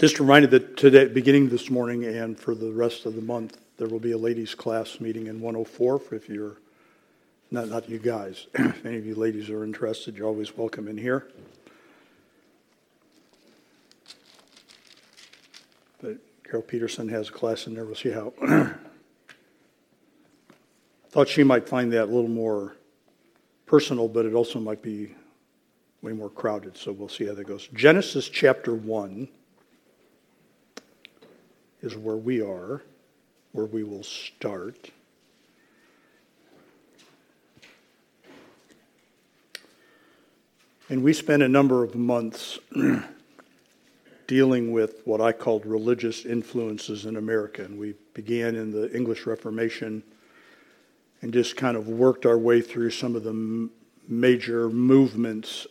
Just a reminder that today, beginning this morning and for the rest of the month, there will be a ladies' class meeting in 104. If you're, not you guys, if any of you ladies are interested, you're always welcome in here. But Carol Peterson has a class in there. We'll see how. Thought she might find that a little more personal, but it also might be way more crowded, so we'll see how that goes. Genesis chapter 1 is where we are, where we will start. And we spent a number of months dealing with what I called religious influences in America. And we began in the English Reformation and just kind of worked our way through some of the major movements,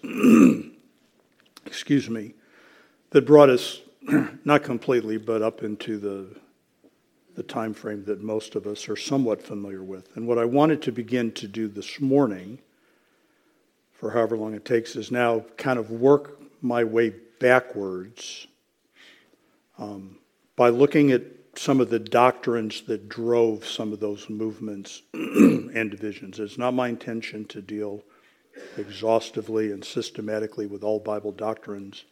that brought us, not completely, but up into the time frame that most of us are somewhat familiar with. And what I wanted to begin to do this morning, for however long it takes, is now kind of work my way backwards by looking at some of the doctrines that drove some of those movements and divisions. It's not my intention to deal exhaustively and systematically with all Bible doctrines,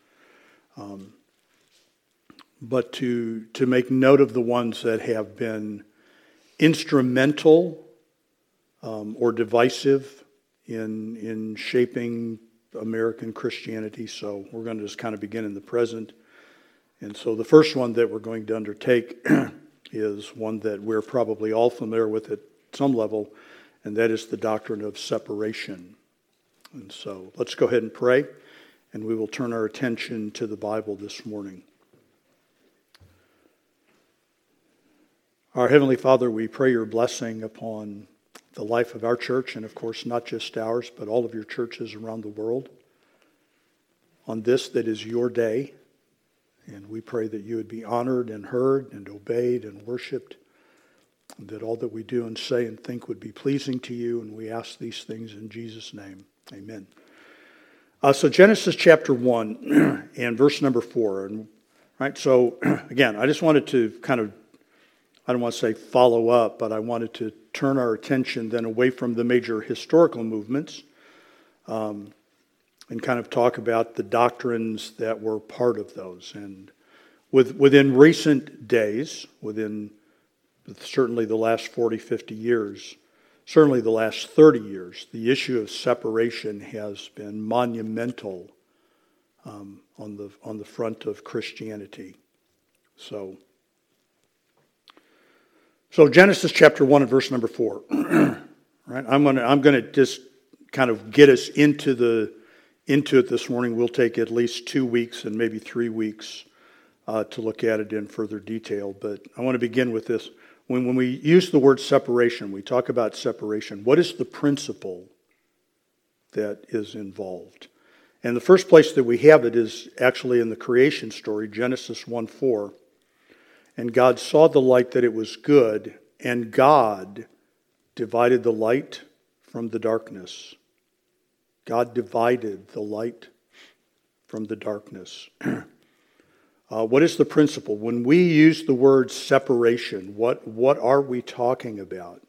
but to make note of the ones that have been instrumental or divisive in shaping American Christianity. So we're going to just kind of begin in the present. And so the first one that we're going to undertake is one that we're probably all familiar with at some level, and that is the doctrine of separation. And so let's go ahead and pray, and we will turn our attention to the Bible this morning. Our Heavenly Father, we pray your blessing upon the life of our church, and of course not just ours, but all of your churches around the world, on this that is your day. And we pray that you would be honored and heard and obeyed and worshiped, and that all that we do and say and think would be pleasing to you. And we ask these things in Jesus' name. Amen. So Genesis chapter 1 and verse number 4. And, right, so again, I just wanted to kind of, I don't want to say follow up, but I wanted to turn our attention then away from the major historical movements and kind of talk about the doctrines that were part of those. And within recent days, within certainly the last 40, 50 years, certainly the last 30 years, the issue of separation has been monumental on the front of Christianity. So Genesis chapter 1 and verse number 4. Right? I'm gonna just kind of get us into it this morning. We'll take at least 2 weeks and maybe 3 weeks to look at it in further detail. But I want to begin with this. When we use the word separation, we talk about separation. What is the principle that is involved? And the first place that we have it is actually in the creation story, Genesis 1:4. And God saw the light that it was good, and God divided the light from the darkness. God divided the light from the darkness. What is the principle? When we use the word separation, what are we talking about?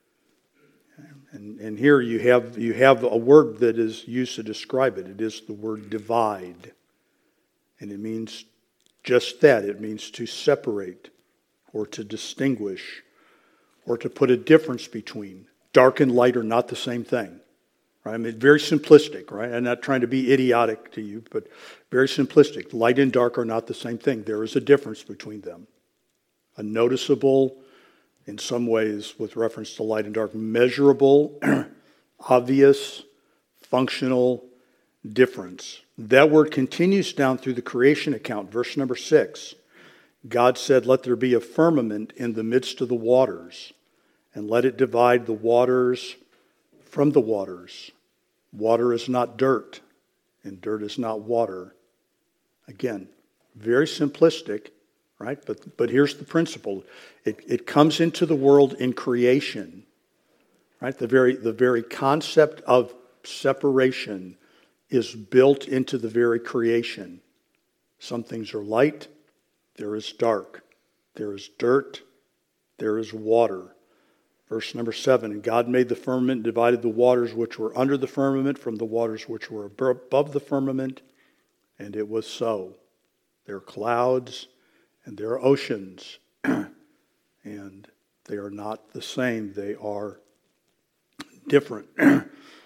And here you have a word that is used to describe it. It is the word divide. And it means just that. It means to separate or to distinguish or to put a difference between. Dark and light are not the same thing. Right? I mean, very simplistic, right? I'm not trying to be idiotic to you, but very simplistic. Light and dark are not the same thing. There is a difference between them. A noticeable, in some ways, with reference to light and dark, measurable, obvious, functional difference. That word continues down through the creation account, verse number 6. God said, "Let there be a firmament in the midst of the waters, and let it divide the waters from the waters." Water is not dirt, and dirt is not water. Again, very simplistic, right? But here's the principle. It comes into the world in creation, right? The very concept of separation is built into the very creation. Some things are light, there is dark. There is dirt, there is water. Verse number 7, and God made the firmament and divided the waters which were under the firmament from the waters which were above the firmament, and it was so. There are clouds and there are oceans, and they are not the same. They are different. Did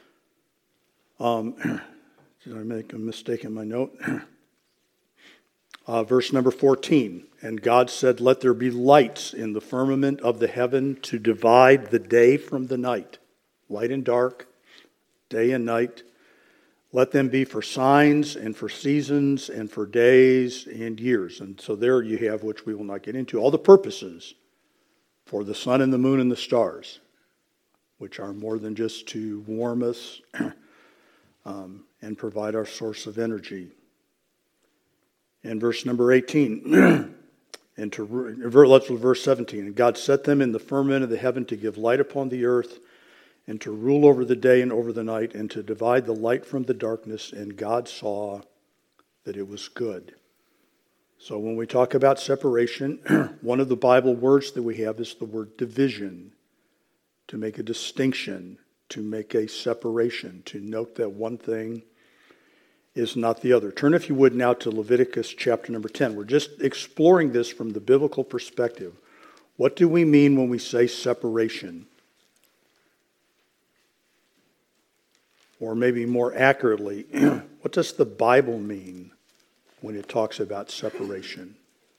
I make a mistake in my note? Verse number 14, and God said, let there be lights in the firmament of the heaven to divide the day from the night, light and dark, day and night. Let them be for signs and for seasons and for days and years. And so there you have, which we will not get into, all the purposes for the sun and the moon and the stars, which are more than just to warm us and provide our source of energy. And verse number 18, let's look verse 17. And God set them in the firmament of the heaven to give light upon the earth, and to rule over the day and over the night, and to divide the light from the darkness. And God saw that it was good. So when we talk about separation, one of the Bible words that we have is the word division, to make a distinction, to make a separation, to note that one thing is not the other. Turn, if you would, now to Leviticus chapter number 10. We're just exploring this from the biblical perspective. What do we mean when we say separation? Or maybe more accurately, what does the Bible mean when it talks about separation?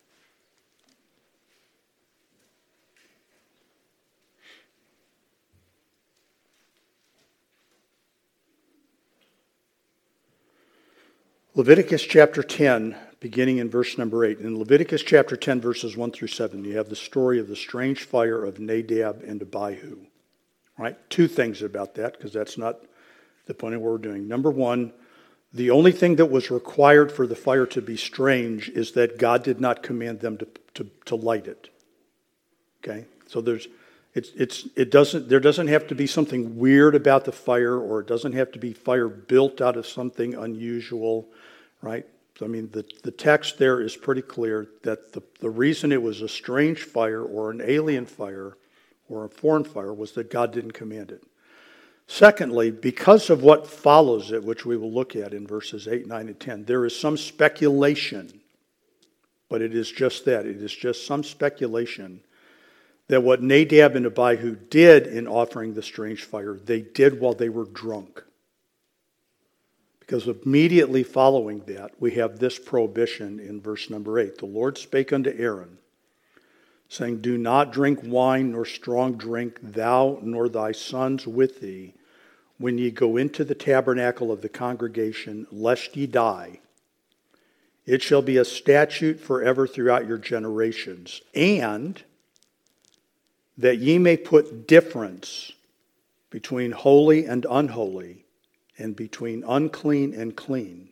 Leviticus chapter 10, beginning in verse number 8. In Leviticus chapter 10, verses 1 through 7, you have the story of the strange fire of Nadab and Abihu. Right? Two things about that, because that's not the point of what we're doing. Number one, the only thing that was required for the fire to be strange is that God did not command them to light it. Okay? So there doesn't have to be something weird about the fire, or it doesn't have to be fire built out of something unusual, right? I mean, the text there is pretty clear that the reason it was a strange fire or an alien fire or a foreign fire was that God didn't command it. Secondly, because of what follows it, which we will look at in verses 8, 9, and 10, there is some speculation, but it is just that. It is just some speculation that what Nadab and Abihu did in offering the strange fire, they did while they were drunk. Because immediately following that, we have this prohibition in verse number 8. The Lord spake unto Aaron, saying, do not drink wine nor strong drink, thou nor thy sons with thee, when ye go into the tabernacle of the congregation, lest ye die. It shall be a statute forever throughout your generations, and that ye may put difference between holy and unholy, and between unclean and clean,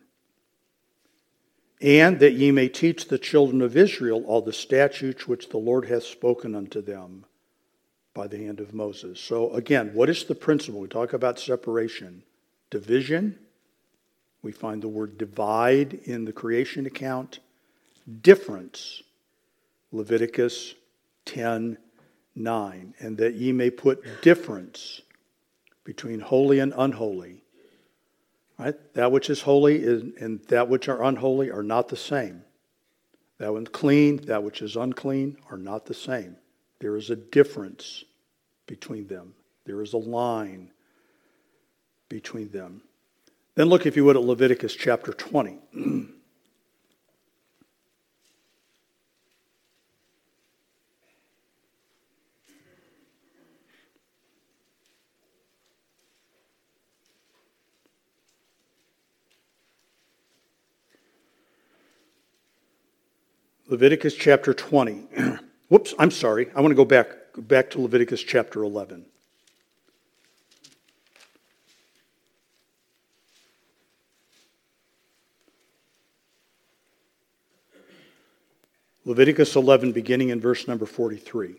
and that ye may teach the children of Israel all the statutes which the Lord hath spoken unto them by the hand of Moses. So again, what is the principle? We talk about separation. Division. We find the word divide in the creation account. Difference. Leviticus 10:9. And that ye may put difference between holy and unholy. Right? That which is holy and that which are unholy are not the same. That which is clean, that which is unclean are not the same. There is a difference between them. There is a line between them. Then look, if you would, at Leviticus chapter 20. Leviticus chapter 20. Whoops, I'm sorry. I want to go back to Leviticus chapter 11. Leviticus 11, beginning in verse number 43.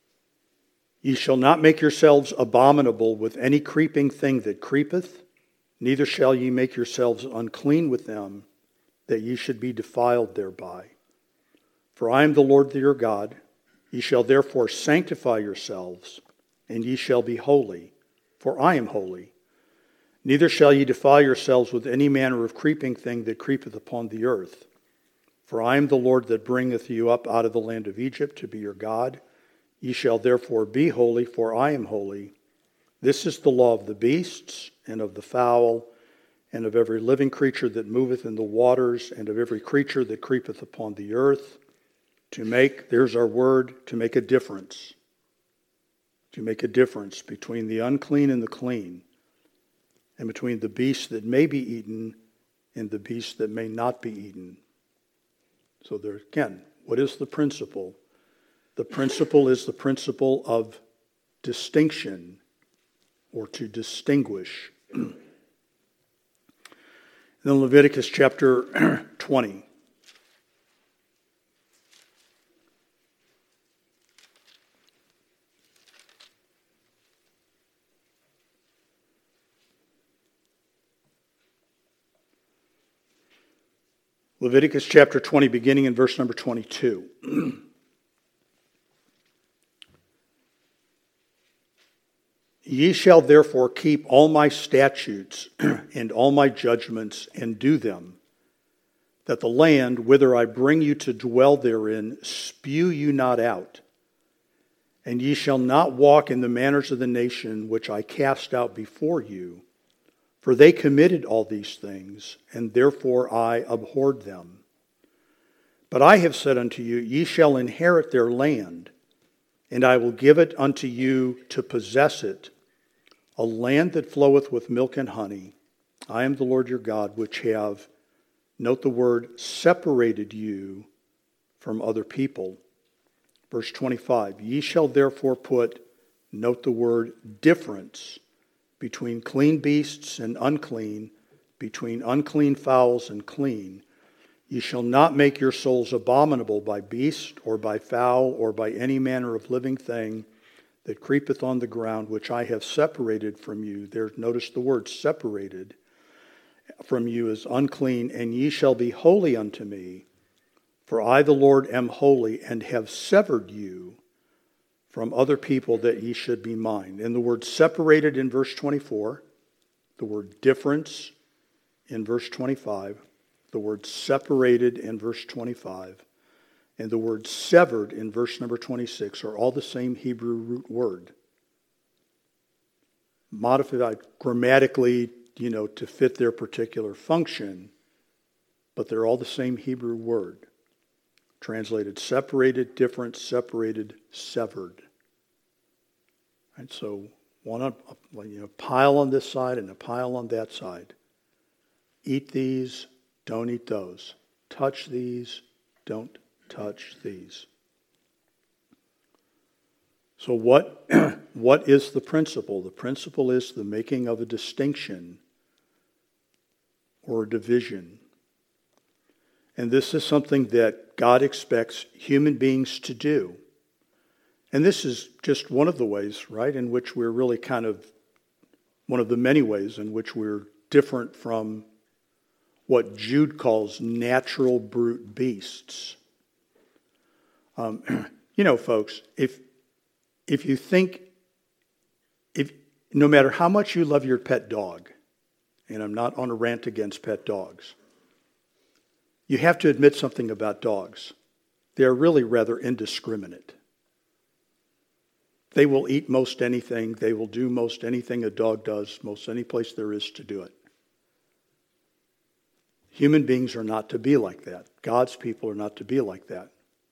Ye shall not make yourselves abominable with any creeping thing that creepeth, Neither shall ye make yourselves unclean with them, that ye should be defiled thereby. For I am the Lord your God. Ye shall therefore sanctify yourselves, and ye shall be holy, for I am holy. Neither shall ye defile yourselves with any manner of creeping thing that creepeth upon the earth. For I am the Lord that bringeth you up out of the land of Egypt to be your God. Ye shall therefore be holy, for I am holy. This is the law of the beasts, and of the fowl, and of every living creature that moveth in the waters, and of every creature that creepeth upon the earth, to make, there's our word, to make a difference. To make a difference between the unclean and the clean, and between the beast that may be eaten and the beast that may not be eaten. So there again, what is the principle? The principle is the principle of distinction, or to distinguish. Then Leviticus chapter 20. Leviticus chapter 20, beginning in verse number 22. Ye shall therefore keep all my statutes and all my judgments, and do them, that the land whither I bring you to dwell therein spew you not out. And ye shall not walk in the manners of the nation which I cast out before you, for they committed all these things, and therefore I abhorred them. But I have said unto you, ye shall inherit their land, and I will give it unto you to possess it, a land that floweth with milk and honey. I am the Lord your God, which have, note the word, separated you from other people. Verse 25, ye shall therefore put, note the word, difference, between clean beasts and unclean, between unclean fowls and clean. Ye shall not make your souls abominable by beast, or by fowl, or by any manner of living thing that creepeth on the ground, which I have separated from you. There, notice the word separated from you as unclean, and ye shall be holy unto me. For I, the Lord, am holy, and have severed you from other people, that ye should be mine. And the word separated in verse 24, the word difference in verse 25, the word separated in verse 25, and the word severed in verse number 26 are all the same Hebrew root word. Modified grammatically, to fit their particular function, but they're all the same Hebrew word. Translated separated, different, separated, severed. And so one pile on this side and a pile on that side. Eat these, don't eat those. Touch these, don't touch these. So what is the principle? The principle is the making of a distinction or a division. And this is something that God expects human beings to do. And this is just one of the ways, right, in which we're really one of the many ways in which we're different from what Jude calls natural brute beasts. Folks, if you think, no matter how much you love your pet dog, and I'm not on a rant against pet dogs, you have to admit something about dogs. They're really rather indiscriminate. They will eat most anything. They will do most anything a dog does, most any place there is to do it. Human beings are not to be like that. God's people are not to be like that.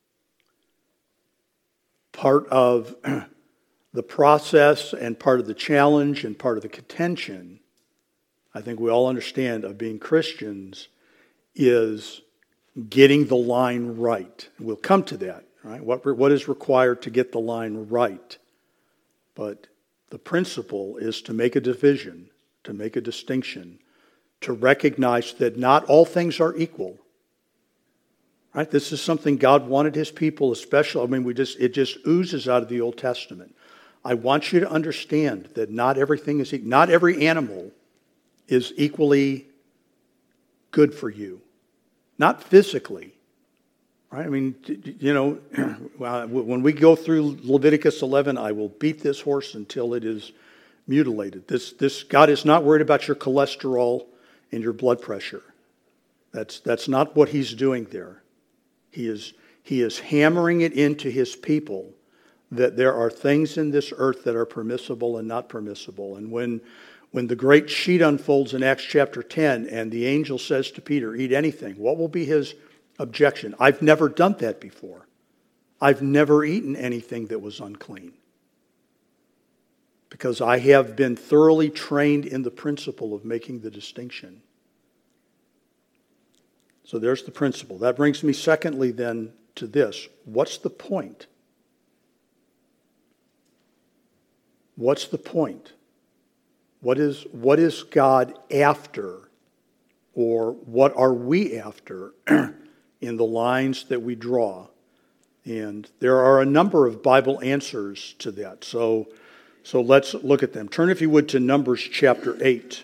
Part of the process and part of the challenge and part of the contention, I think we all understand, of being Christians is getting the line right. We'll come to that, right? What is required to get the line right? But the principle is to make a division, to make a distinction, to recognize that not all things are equal. Right? This is something God wanted His people, especially. It just oozes out of the Old Testament. I want you to understand that not everything is equal. Not every animal is equally good for you. Not physically. Right? I mean, when we go through Leviticus 11, I will beat this horse until it is mutilated. This God is not worried about your cholesterol and your blood pressure. That's not what he's doing there. He is hammering it into his people that there are things in this earth that are permissible and not permissible. And when the great sheet unfolds in Acts chapter 10 and the angel says to Peter, eat anything, what will be his objection? I've never done that before. I've never eaten anything that was unclean. Because I have been thoroughly trained in the principle of making the distinction. So there's the principle. That brings me secondly then to this. What's the point? What's the point? What is God after? Or what are we after in the lines that we draw? And there are a number of Bible answers to that. So let's look at them. Turn, if you would, to Numbers chapter 8.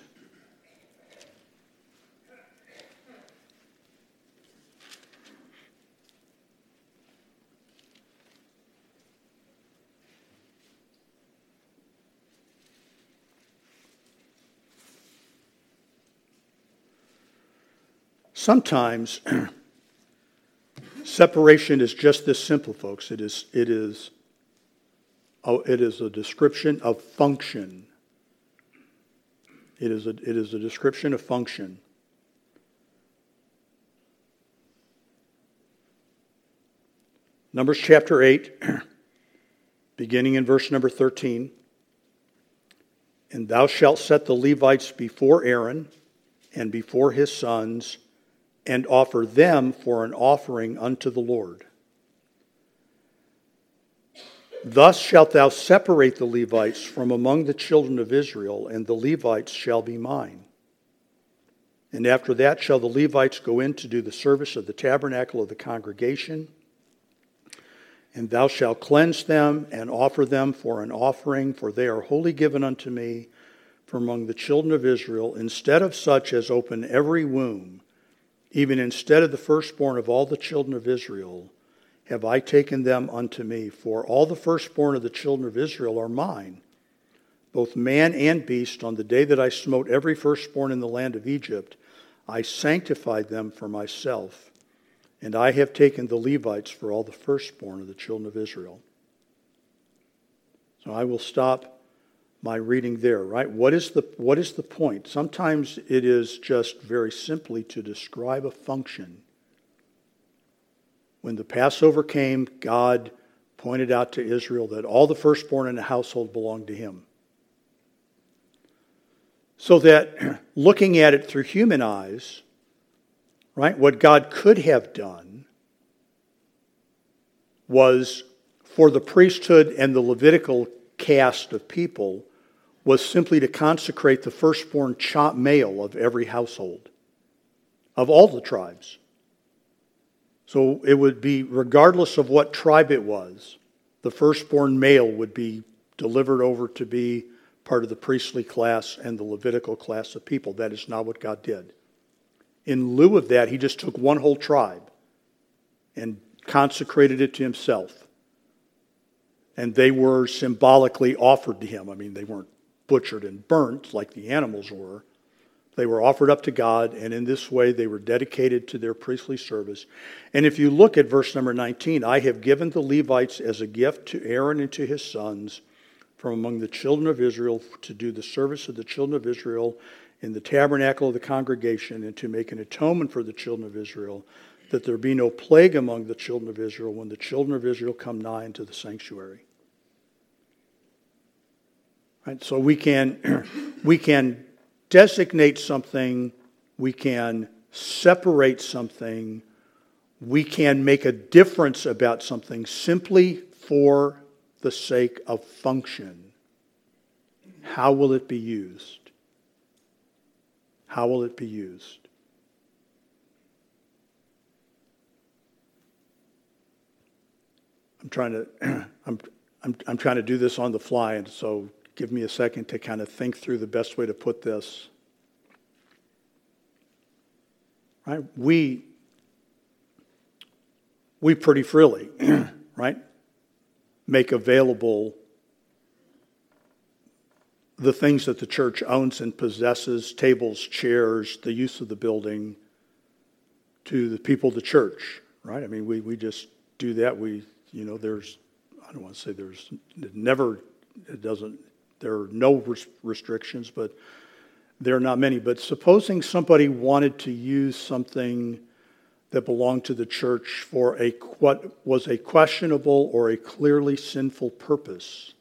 Sometimes separation is just this simple, folks. It is a description of function. It is a description of function. Numbers chapter 8, beginning in verse number 13. And thou shalt set the Levites before Aaron and before his sons, and offer them for an offering unto the Lord. Thus shalt thou separate the Levites from among the children of Israel, and the Levites shall be mine. And after that shall the Levites go in to do the service of the tabernacle of the congregation. And thou shalt cleanse them and offer them for an offering, for they are wholly given unto me from among the children of Israel, instead of such as open every womb, even instead of the firstborn of all the children of Israel, have I taken them unto me. For all the firstborn of the children of Israel are mine, both man and beast. On the day that I smote every firstborn in the land of Egypt, I sanctified them for myself. And I have taken the Levites for all the firstborn of the children of Israel. So I will stop my reading there, right? What is the point? Sometimes it is just very simply to describe a function. When the Passover came, God pointed out to Israel that all the firstborn in the household belonged to him. So that looking at it through human eyes, right, what God could have done was for the priesthood and the Levitical caste of people was simply to consecrate the firstborn male of every household, of all the tribes. So it would be, regardless of what tribe it was, the firstborn male would be delivered over to be part of the priestly class and the Levitical class of people. That is not what God did. In lieu of that, he just took one whole tribe and consecrated it to himself. And they were symbolically offered to him. I mean, they weren't butchered and burnt like the animals were. They were offered up to God, and in this way they were dedicated to their priestly service. And if you look at verse number 19, I have given the Levites as a gift to Aaron and to his sons from among the children of Israel to do the service of the children of Israel in the tabernacle of the congregation, and to make an atonement for the children of Israel, that there be no plague among the children of Israel when the children of Israel come nigh into the sanctuary. Right? So we can designate something, we can separate something, we can make a difference about something simply for the sake of function. How will it be used? How will it be used? I'm trying to do this on the fly, and so give me a second to kind of think through the best way to put this. right? We pretty freely, right, make available the things that the church owns and possesses, tables, chairs, the use of the building, to the people of the church, right? I mean, we just do that. There's, I don't want to say there are no restrictions, but there are not many. But supposing somebody wanted to use something that belonged to the church for what was a questionable or a clearly sinful purpose,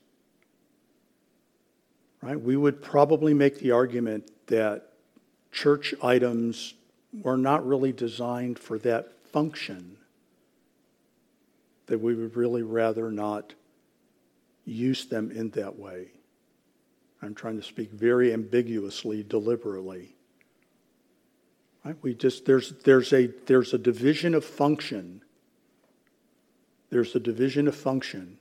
right? We would probably make the argument that church items were not really designed for that function, that we would really rather not use them in that way. I'm trying to speak very ambiguously, deliberately. Right? There's a division of function. There's a division of function.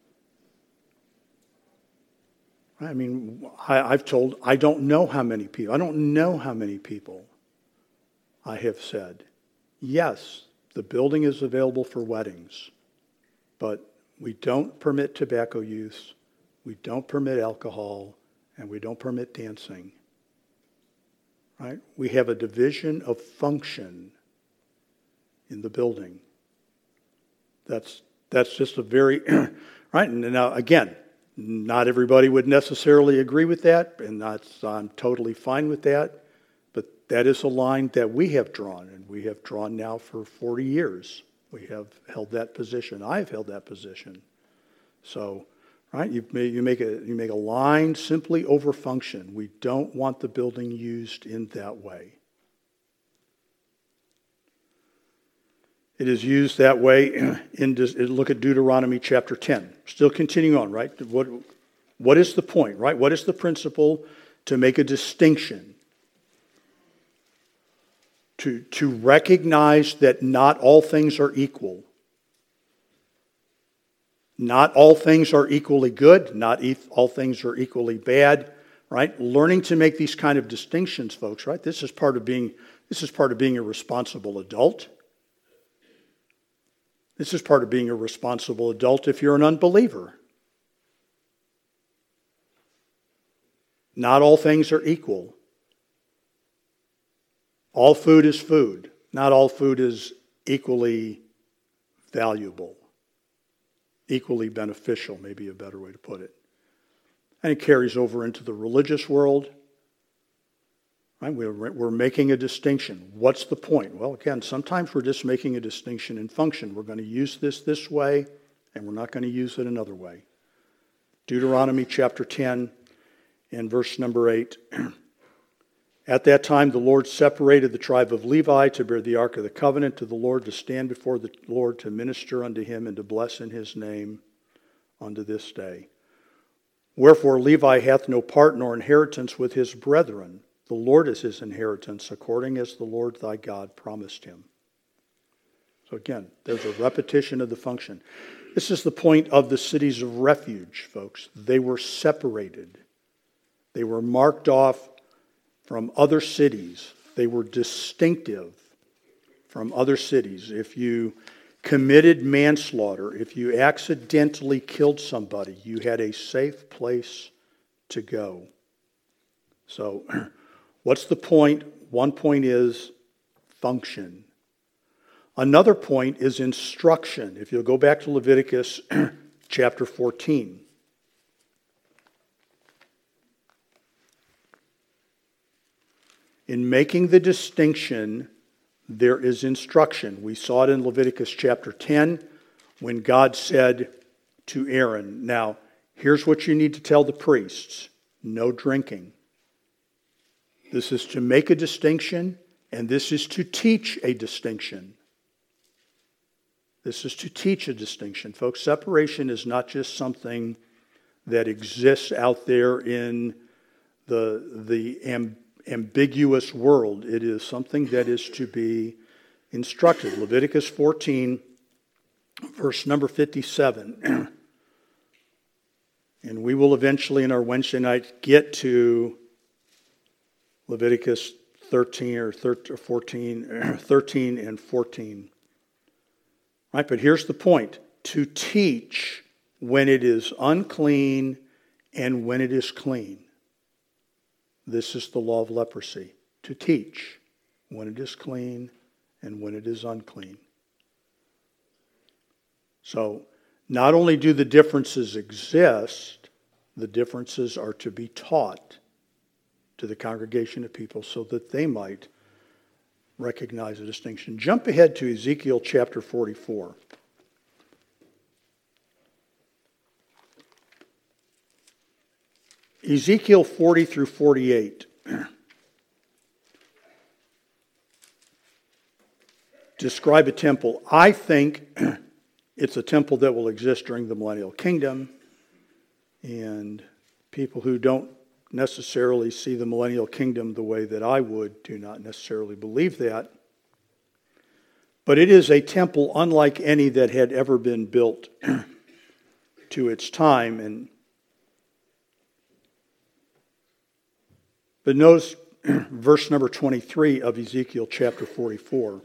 I mean, I don't know how many people I have said, yes, the building is available for weddings, but we don't permit tobacco use, we don't permit alcohol, and we don't permit dancing. Right? We have a division of function in the building. That's just a very right. And now again, not everybody would necessarily agree with that, and I'm totally fine with that. But that is a line that we have drawn, and we have drawn now for 40 years. We have held that position. I've held that position. So, right, you make a line simply over function. We don't want the building used in that way. It is used that way look at Deuteronomy chapter 10. Still continuing on, right? What is the point, right? What is the principle? To make a distinction. To recognize that not all things are equal. Not all things are equally good. Not all things are equally bad, right? Learning to make these kind of distinctions, folks, right? This is part of being a responsible adult. This is part of being a responsible adult if you're an unbeliever. Not all things are equal. All food is food. Not all food is equally valuable. Equally beneficial, maybe a better way to put it. And it carries over into the religious world. Right? We're making a distinction. What's the point? Well, again, sometimes we're just making a distinction in function. We're going to use this way, and we're not going to use it another way. Deuteronomy chapter 10 and verse number 8. At that time, the Lord separated the tribe of Levi to bear the ark of the covenant to the Lord, to stand before the Lord, to minister unto him, and to bless in his name unto this day. Wherefore Levi hath no part nor inheritance with his brethren. The Lord is his inheritance, according as the Lord thy God promised him. So again, there's a repetition of the function. This is the point of the cities of refuge, folks. They were separated. They were marked off from other cities. They were distinctive from other cities. If you committed manslaughter, if you accidentally killed somebody, you had a safe place to go. So, what's the point? One point is function. Another point is instruction. If you'll go back to Leviticus chapter 14. In making the distinction, there is instruction. We saw it in Leviticus chapter 10 when God said to Aaron, now, here's what you need to tell the priests. No drinking. This is to make a distinction, and this is to teach a distinction. This is to teach a distinction. Folks, separation is not just something that exists out there in the ambiguous world. It is something that is to be instructed. Leviticus 14, verse number 57. And we will eventually in our Wednesday night get to Leviticus 13 or 14, 13 and 14. Right, but here's the point. To teach when it is unclean and when it is clean. This is the law of leprosy. To teach when it is clean and when it is unclean. So, not only do the differences exist, the differences are to be taught to the congregation of people so that they might recognize the distinction. Jump ahead to Ezekiel chapter 44. Ezekiel 40 through 48. Describe a temple. I think it's a temple that will exist during the millennial kingdom. And people who don't necessarily see the millennial kingdom the way that I would do not necessarily believe that. But it is a temple unlike any that had ever been built to its time. But notice verse number 23 of Ezekiel chapter 44.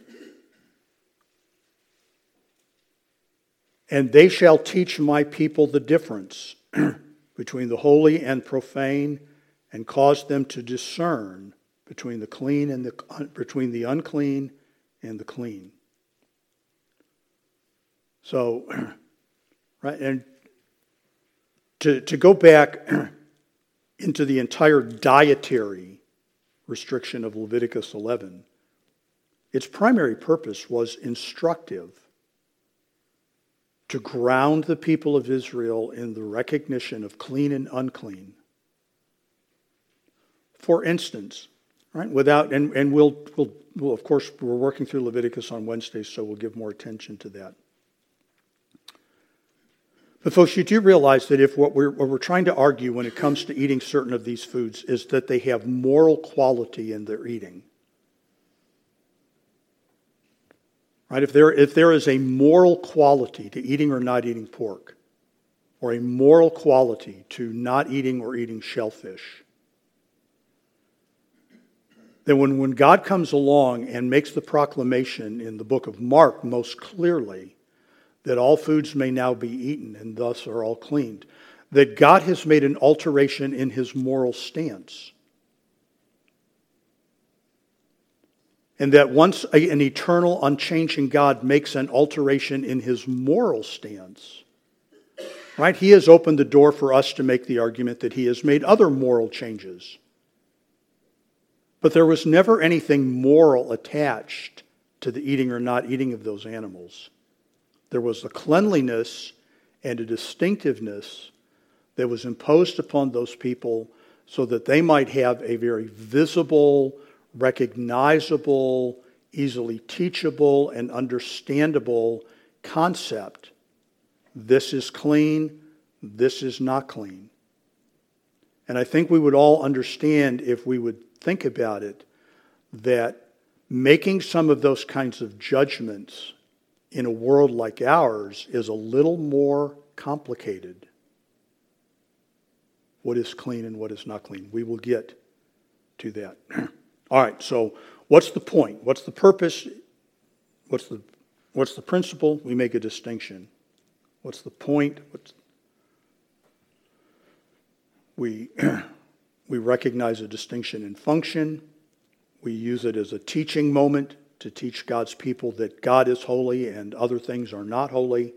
And they shall teach my people the difference between the holy and profane, and cause them to discern between the clean and between the unclean and the clean. So, right, and to go back into the entire dietary restriction of Leviticus 11, its primary purpose was instructive, to ground the people of Israel in the recognition of clean and unclean. For instance, right, we'll of course, we're working through Leviticus on Wednesdays, so we'll give more attention to that. But folks, you do realize that if what we're trying to argue when it comes to eating certain of these foods is that they have moral quality in their eating. Right? If there is a moral quality to eating or not eating pork, or a moral quality to not eating or eating shellfish, then when God comes along and makes the proclamation in the book of Mark most clearly that all foods may now be eaten and thus are all cleaned, that God has made an alteration in his moral stance. And that once an eternal, unchanging God makes an alteration in his moral stance, right, he has opened the door for us to make the argument that he has made other moral changes. But there was never anything moral attached to the eating or not eating of those animals. There was a cleanliness and a distinctiveness that was imposed upon those people so that they might have a very visible, recognizable, easily teachable, and understandable concept. This is clean, this is not clean. And I think we would all understand, if we would think about it, that making some of those kinds of judgments in a world like ours is a little more complicated. What is clean and what is not clean? We will get to that. All right, so what's the point? What's the purpose? What's the principle? We make a distinction. What's the point? We recognize a distinction in function. We use it as a teaching moment to teach God's people that God is holy and other things are not holy.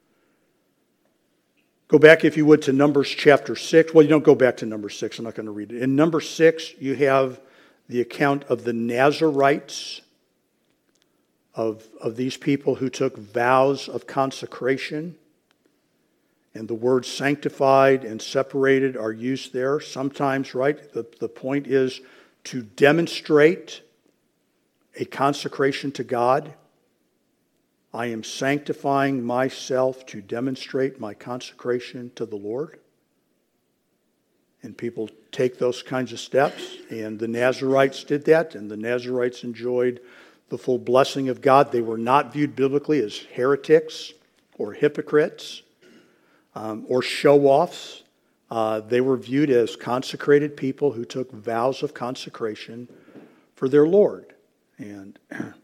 Go back, if you would, to Numbers chapter 6. Well, you don't go back to number 6. I'm not going to read it. In number 6, you have the account of the Nazarites, of these people who took vows of consecration. And the words sanctified and separated are used there. Sometimes, right, the point is to demonstrate a consecration to God. I am sanctifying myself to demonstrate my consecration to the Lord. And people take those kinds of steps. And the Nazarites did that. And the Nazarites enjoyed the full blessing of God. They were not viewed biblically as heretics or hypocrites or show-offs. They were viewed as consecrated people who took vows of consecration for their Lord. And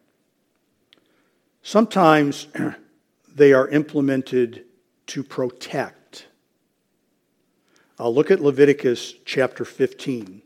sometimes they are implemented to protect. Look at Leviticus chapter 15.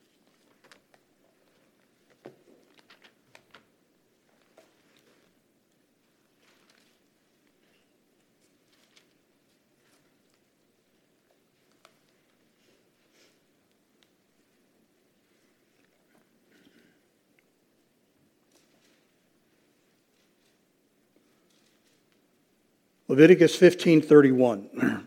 Leviticus 15:31.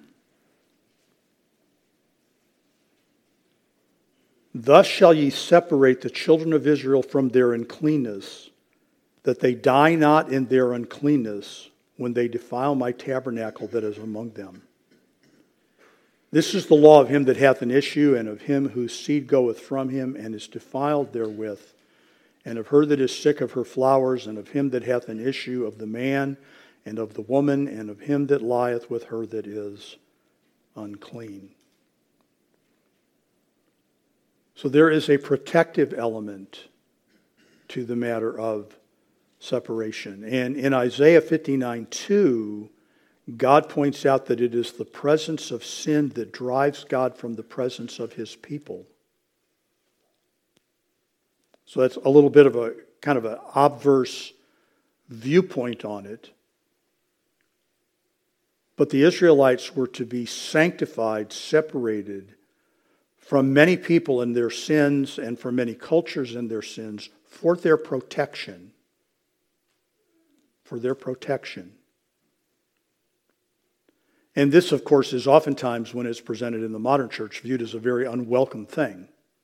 Thus shall ye separate the children of Israel from their uncleanness, that they die not in their uncleanness when they defile my tabernacle that is among them. This is the law of him that hath an issue, and of him whose seed goeth from him, and is defiled therewith, and of her that is sick of her flowers, and of him that hath an issue, of the man, and of the woman, and of him that lieth with her that is unclean. So there is a protective element to the matter of separation. And in Isaiah 59:2, God points out that it is the presence of sin that drives God from the presence of his people. So that's a little bit of a kind of an obverse viewpoint on it. But the Israelites were to be sanctified, separated from many people in their sins and from many cultures in their sins for their protection. For their protection. And this, of course, is oftentimes, when it's presented in the modern church, viewed as a very unwelcome thing.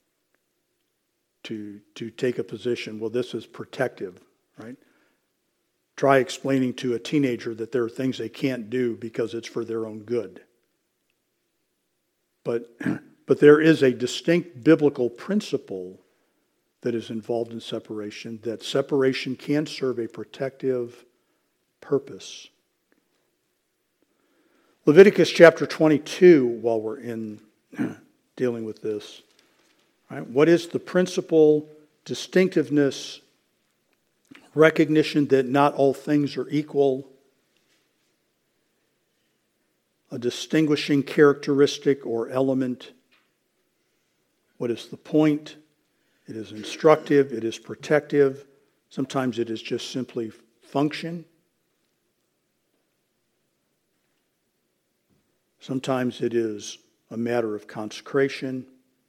To take a position, well, this is protective, right? Try explaining to a teenager that there are things they can't do because it's for their own good. But there is a distinct biblical principle that is involved in separation, that separation can serve a protective purpose. Leviticus chapter 22, while we're in dealing with this, right? What is the principle, distinctiveness, recognition that not all things are equal, a distinguishing characteristic or element? What is the point? It is instructive, it is protective. Sometimes it is just simply function. Sometimes it is a matter of consecration.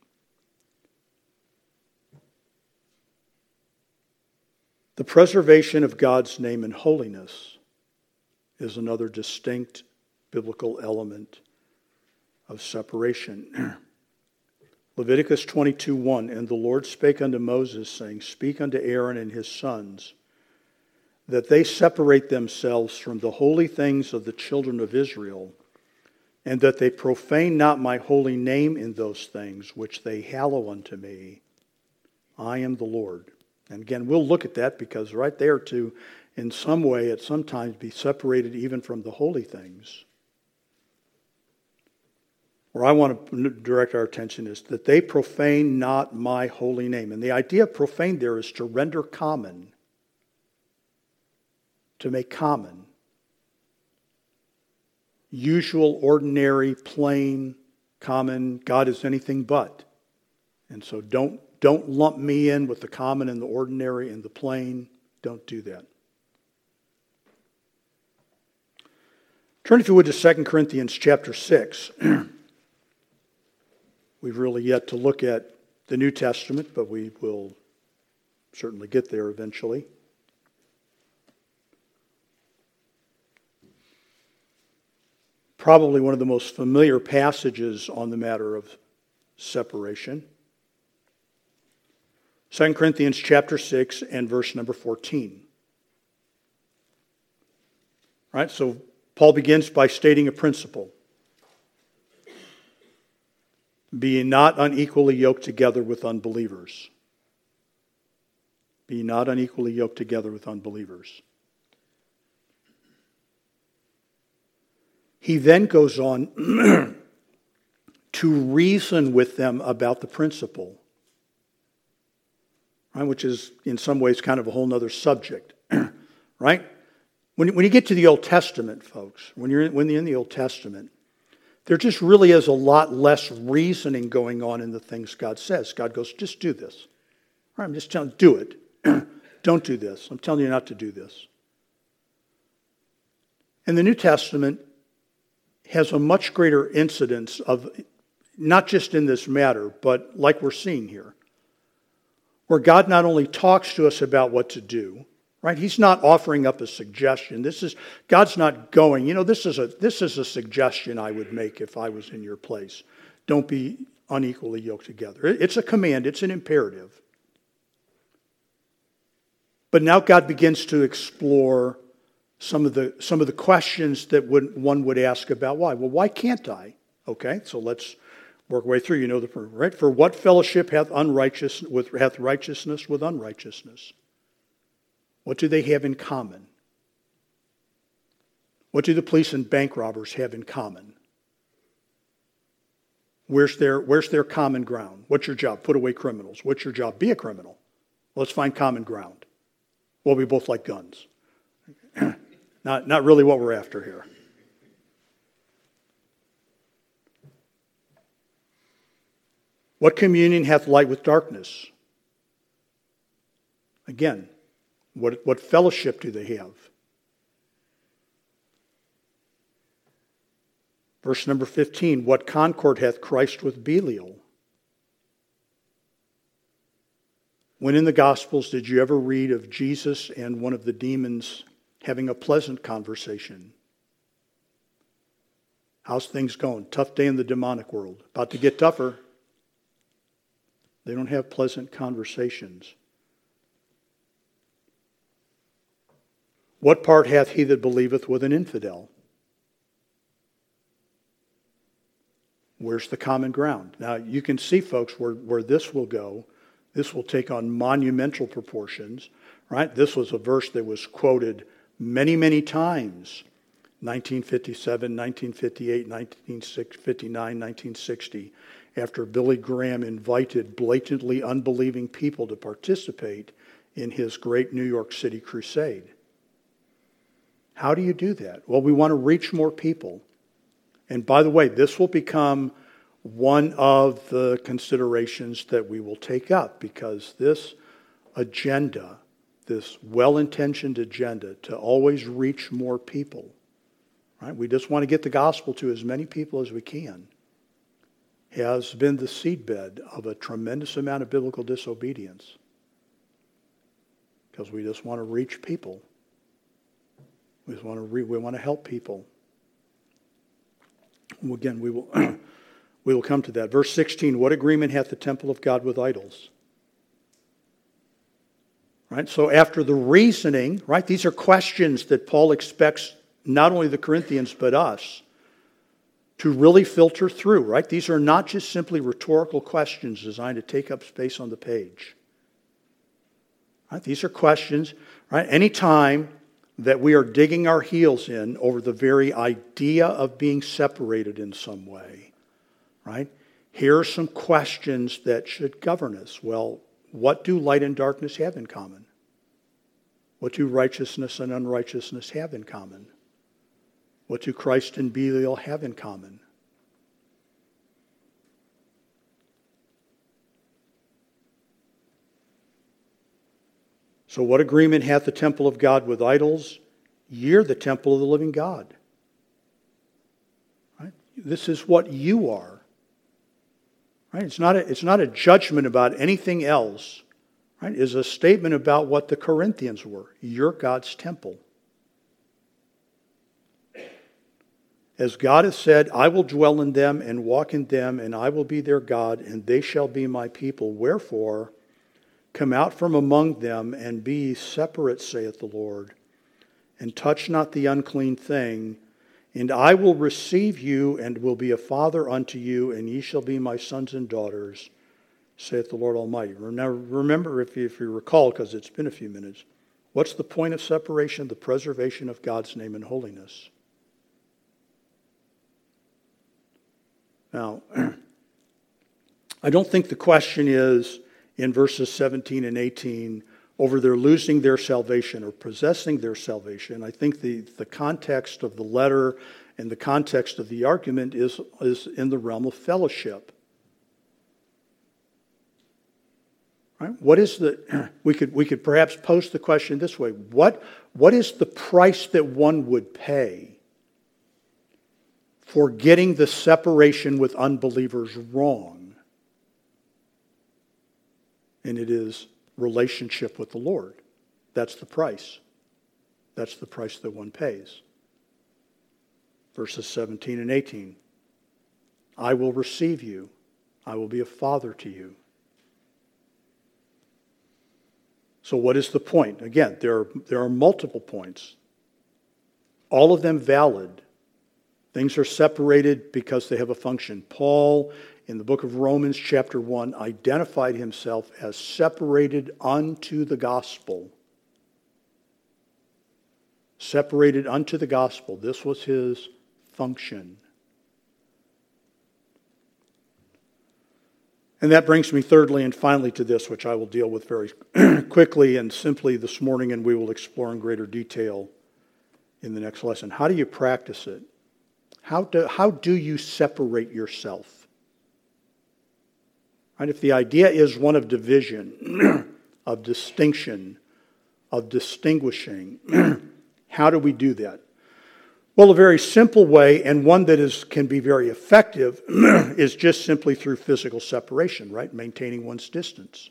The preservation of God's name and holiness is another distinct biblical element of separation. Leviticus 22:1, and the Lord spake unto Moses, saying, Speak unto Aaron and his sons, that they separate themselves from the holy things of the children of Israel, and that they profane not my holy name in those things which they hallow unto me. I am the Lord. And again, we'll look at that, because right there to, in some way, at some times be separated even from the holy things. Where I want to direct our attention is that they profane not my holy name. And the idea of profane there is to render common, to make common. Usual, ordinary, plain, common. God is anything but. And so don't lump me in with the common and the ordinary and the plain. Don't do that. Turn, if you would, to 2 Corinthians chapter 6. We've really yet to look at the New Testament, but we will certainly get there eventually. Probably one of the most familiar passages on the matter of separation. 2 Corinthians chapter 6 and verse number 14. Right, so Paul begins by stating a principle. Be ye not unequally yoked together with unbelievers. Be ye not unequally yoked together with unbelievers. He then goes on to reason with them about the principle. right? Which is in some ways kind of a whole other subject, right? When you get to the Old Testament, folks, when you're in the Old Testament, there just really is a lot less reasoning going on in the things God says. God goes, just do this. All right, I'm just telling you, do it. Don't do this. I'm telling you not to do this. And the New Testament has a much greater incidence of, not just in this matter, but like we're seeing here, where God not only talks to us about what to do, right? He's not offering up a suggestion. God's not going, this is a suggestion I would make if I was in your place. Don't be unequally yoked together. It's a command. It's an imperative. But now God begins to explore some of the questions that one would ask about why. Well, why can't I? Okay, so let's work our way through. You know the prayer, right? For what fellowship hath righteousness with unrighteousness? What do they have in common? What do the police and bank robbers have in common? Where's their common ground? What's your job? Put away criminals. What's your job? Be a criminal. Let's find common ground. Well, we both like guns. Not really what we're after here. What communion hath light with darkness? Again, what fellowship do they have? Verse number 15, what concord hath Christ with Belial? When in the Gospels did you ever read of Jesus and one of the demons having a pleasant conversation? How's things going? Tough day in the demonic world. About to get tougher. They don't have pleasant conversations. What part hath he that believeth with an infidel? Where's the common ground? Now you can see, folks, where this will go. This will take on monumental proportions, right? This was a verse that was quoted many, many times. 1957, 1958, 1959, 1960, after Billy Graham invited blatantly unbelieving people to participate in his great New York City crusade. How do you do that? Well, we want to reach more people. And by the way, this will become one of the considerations that we will take up, because this agenda, this well-intentioned agenda to always reach more people, right? We just want to get the gospel to as many people as we can, has been the seedbed of a tremendous amount of biblical disobedience, because we just want to reach people. We want to help people. Again, we will come to that. Verse 16, what agreement hath the temple of God with idols? Right? So after the reasoning, right, these are questions that Paul expects not only the Corinthians but us to really filter through, right? These are not just simply rhetorical questions designed to take up space on the page. Right? These are questions, right? Anytime that we are digging our heels in over the very idea of being separated in some way, right? Here are some questions that should govern us. Well, what do light and darkness have in common? What do righteousness and unrighteousness have in common? What do Christ and Belial have in common? So what agreement hath the temple of God with idols? Ye are the temple of the living God. Right? This is what you are. Right? It's not a judgment about anything else. Right? It's a statement about what the Corinthians were. You're God's temple. As God has said, I will dwell in them and walk in them, and I will be their God, and they shall be my people. Wherefore, come out from among them and be separate, saith the Lord, and touch not the unclean thing, and I will receive you and will be a father unto you, and ye shall be my sons and daughters, saith the Lord Almighty. Now, remember, if you recall, because it's been a few minutes, what's the point of separation? The preservation of God's name and holiness. Now, I don't think the question is in verses 17 and 18 over their losing their salvation or possessing their salvation. I think the context of the letter and the context of the argument is in the realm of fellowship. Right? What is we could perhaps pose the question this way. What is the price that one would pay for getting the separation with unbelievers wrong? And it is relationship with the Lord. That's the price. That's the price that one pays. Verses 17 and 18. I will receive you. I will be a father to you. So what is the point? Again, there are multiple points. All of them valid. Things are separated because they have a function. Paul, in the book of Romans chapter 1, identified himself as separated unto the gospel. Separated unto the gospel. This was his function. And that brings me thirdly and finally to this, which I will deal with very quickly and simply this morning, and we will explore in greater detail in the next lesson. How do you practice it? How do you separate yourself? Right? If the idea is one of division, of distinction, of distinguishing, how do we do that? Well, a very simple way, and one that can be very effective, is just simply through physical separation, right? Maintaining one's distance.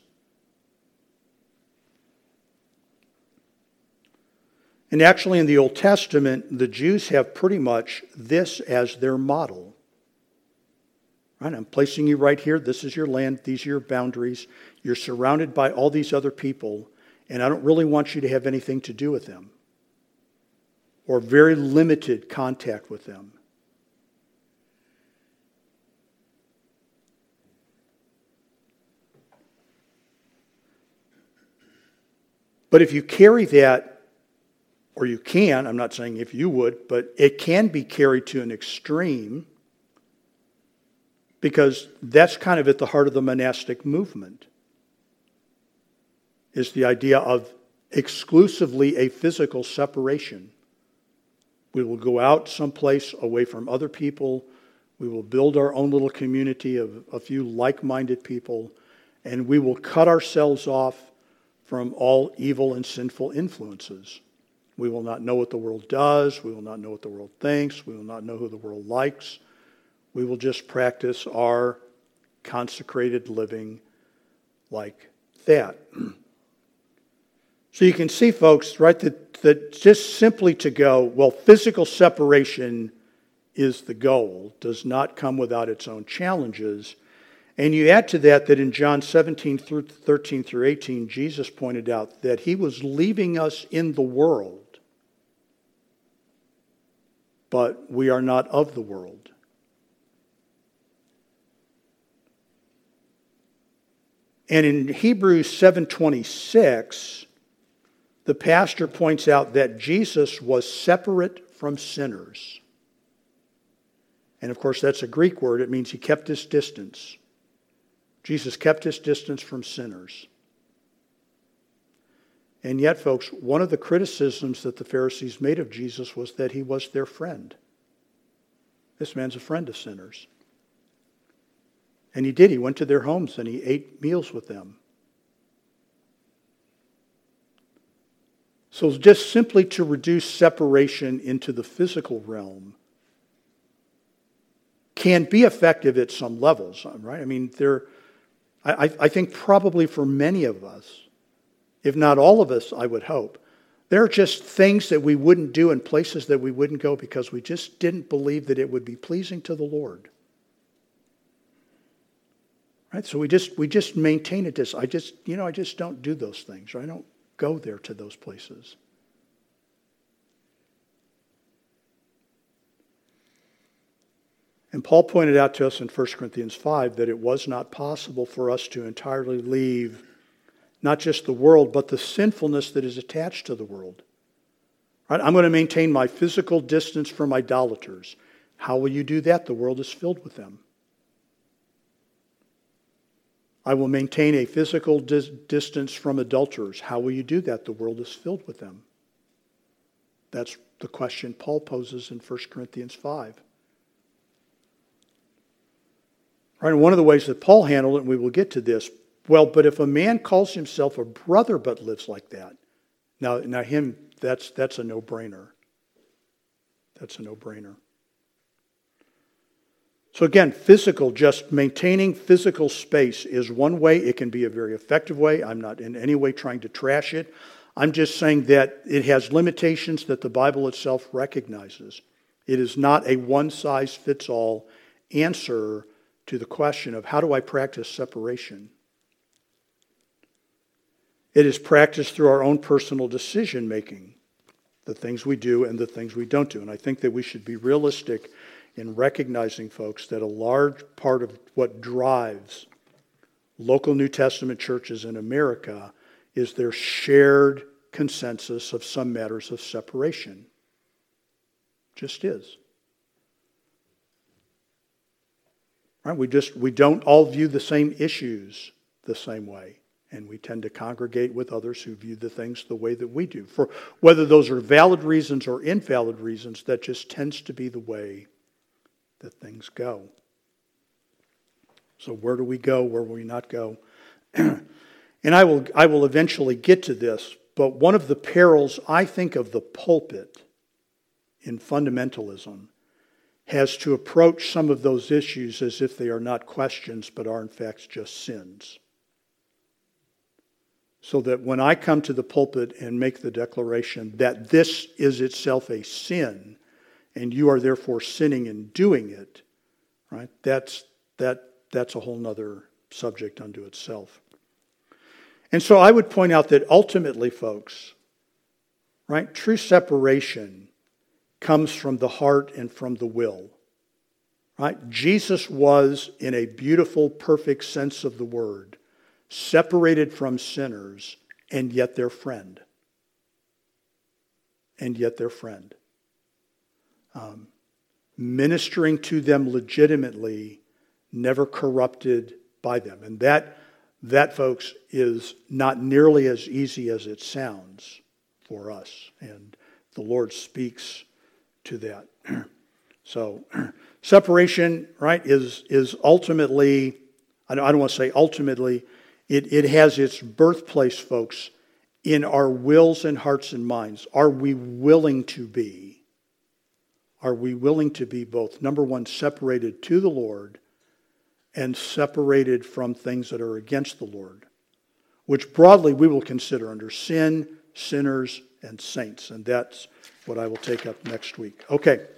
And actually in the Old Testament, the Jews have pretty much this as their model. Right? I'm placing you right here. This is your land. These are your boundaries. You're surrounded by all these other people, and I don't really want you to have anything to do with them, or very limited contact with them. But if you carry that, or you can, I'm not saying if you would, but it can be carried to an extreme, because that's kind of at the heart of the monastic movement, is the idea of exclusively a physical separation. We will go out someplace away from other people. We will build our own little community of a few like-minded people, and we will cut ourselves off from all evil and sinful influences. We will not know what the world does. We will not know what the world thinks. We will not know who the world likes. We will just practice our consecrated living like that. So you can see, folks, right, that just simply to go, well, physical separation is the goal, does not come without its own challenges. And you add to that in John 17, 13 through 18, Jesus pointed out that he was leaving us in the world, but we are not of the world. And in Hebrews 7:26, the pastor points out that Jesus was separate from sinners. And of course, that's a Greek word. It means he kept his distance. Jesus kept his distance from sinners. And yet, folks, one of the criticisms that the Pharisees made of Jesus was that he was their friend. This man's a friend of sinners. And he did. He went to their homes and he ate meals with them. So just simply to reduce separation into the physical realm can be effective at some levels, right? I mean, I think probably for many of us, if not all of us, I would hope, there are just things that we wouldn't do and places that we wouldn't go because we just didn't believe that it would be pleasing to the Lord. Right? So we just maintain it. I just don't do those things. Or I don't go there to those places. And Paul pointed out to us in 1 Corinthians 5 that it was not possible for us to entirely leave not just the world, but the sinfulness that is attached to the world. Right? I'm going to maintain my physical distance from idolaters. How will you do that? The world is filled with them. I will maintain a physical distance from adulterers. How will you do that? The world is filled with them. That's the question Paul poses in 1 Corinthians 5. Right, and one of the ways that Paul handled it, and we will get to this, well, but if a man calls himself a brother but lives like that, now him, that's a no-brainer. That's a no-brainer. So again, just maintaining physical space is one way. It can be a very effective way. I'm not in any way trying to trash it. I'm just saying that it has limitations that the Bible itself recognizes. It is not a one-size-fits-all answer to the question of how do I practice separation? It is practiced through our own personal decision-making, the things we do and the things we don't do. And I think that we should be realistic in recognizing, folks, that a large part of what drives local New Testament churches in America is their shared consensus of some matters of separation. Just is. Right? We don't all view the same issues the same way. And we tend to congregate with others who view the things the way that we do. For whether those are valid reasons or invalid reasons, that just tends to be the way that things go. So where do we go? Where will we not go? And I will eventually get to this, but one of the perils, I think, of the pulpit in fundamentalism has to approach some of those issues as if they are not questions, but are in fact just sins. So that when I come to the pulpit and make the declaration that this is itself a sin, and you are therefore sinning in doing it, right? That's a whole other subject unto itself. And so I would point out that ultimately, folks, right, true separation comes from the heart and from the will. Right? Jesus was, in a beautiful, perfect sense of the word, separated from sinners, and yet their friend. And yet their friend. Ministering to them legitimately, never corrupted by them. And that, folks, is not nearly as easy as it sounds for us. And the Lord speaks to that. So, separation, right, is ultimately, I don't want to say ultimately, it has its birthplace, folks, in our wills and hearts and minds. Are we willing to be? Are we willing to be both, number one, separated to the Lord and separated from things that are against the Lord, which broadly we will consider under sin, sinners, and saints. And that's what I will take up next week. Okay.